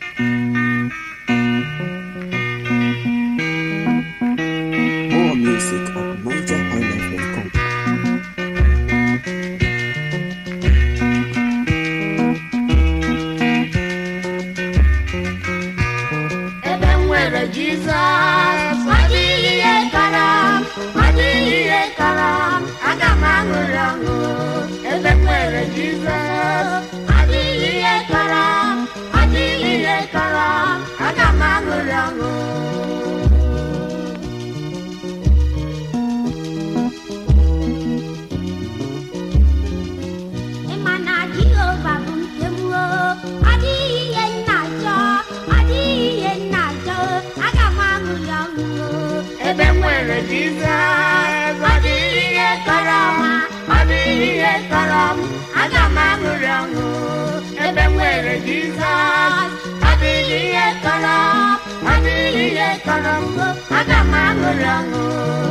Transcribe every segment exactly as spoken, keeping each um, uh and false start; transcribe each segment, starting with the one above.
More music at niger highlife dot com. Jesus, Madiye karam, Madiye karam, Agamangurango, Ebemwere Jesus, Madiye karam, Madiye karam, Agamangurango. Emana Jehovah Buntemuo, Madiye najo, Madiye najo. Ebemwere Jesus, Madiye karam, Madiye karam, Agamangurango. Ebemwere Jesus, Madiye karam, Madiye karam, Agamangurango.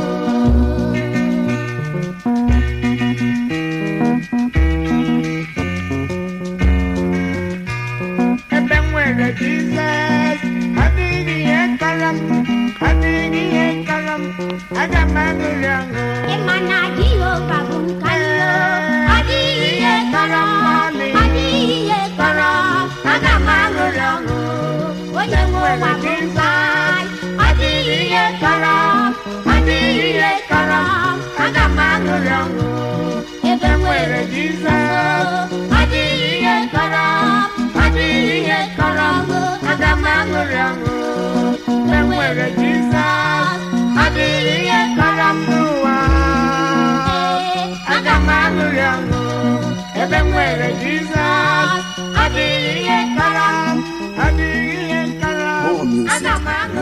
Ebemwere Jesus, Madiye karam, Madiye karam, Agamangurango. Emana Jehovah Bunkayo, Madiye karam, Madiye karam, Agamangurango. Oyemwere Jesus, Madiye karam, Madiye karam, Agamangurango. Ebemwere Jesus, Madiye karam, Madiye karam, Agamangurango. Ebemwere Jesus, Madiye karam nuwa, Agamangurango. Ebemwere Jesus, Madiye karam, Madiye karam, More music at Agamangurango.